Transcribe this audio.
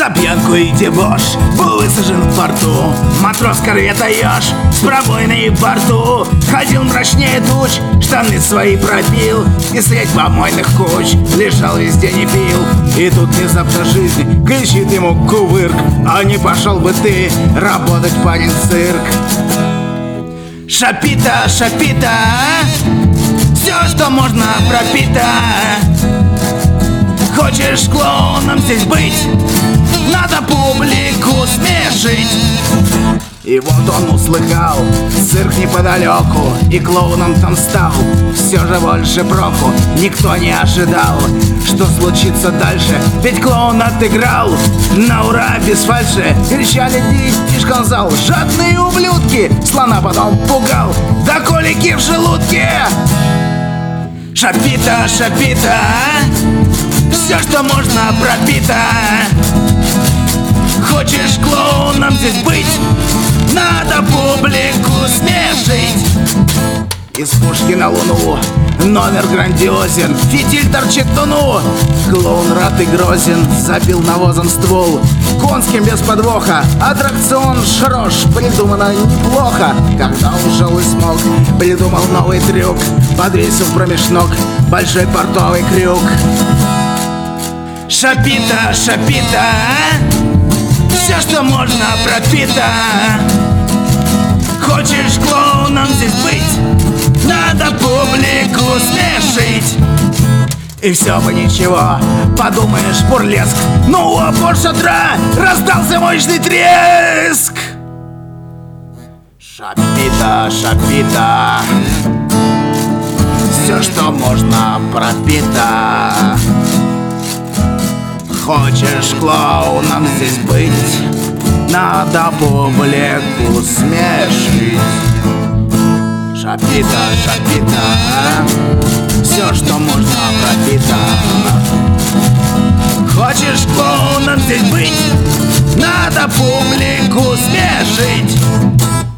За пьянку и дебош был высажен в порту матрос корвета Ёж с пробоиной в борту. Ходил мрачнее туч, штаны свои пропил, и средь помойных куч лежал весь день и пил. И тут внезапно жизнь кричит ему кувырк: а не пошел бы ты работать, парень, в цирк. Шапита, шапита, все, что можно, пропито. Хочешь клоуном здесь быть, надо публику смешить. И вот он услыхал цирк неподалеку, и клоуном там стал. Все же больше проку никто не ожидал, что случится дальше, ведь клоун отыграл на ура без фальши. Кричали детишкам в зал: жадные ублюдки! Слона потом пугал до колики в желудке. Шапита, шапита, все, что можно, пропито. Хочешь клоуном здесь быть, надо публику смешить. Из пушки на луну номер грандиозен, фитиль торчит в туну. Клоун рад и грозен, забил навозом ствол конским без подвоха. Аттракцион хорош, придумано неплохо. Когда ушел и смог, придумал новый трюк, подвесил промеж ног большой портовый крюк. Шапита, шапита, все, что можно, пропито. Хочешь клоуном здесь быть, надо публику смешить. И все бы ничего, подумаешь, бурлеск, но у опор шатра раздался мощный треск. Шапита, шапита, все, что можно, пропито. Хочешь клоуном здесь быть, надо публику смешить. Шапита, шапита, все, что можно, пропито. Хочешь клоуном здесь быть, надо публику смешить.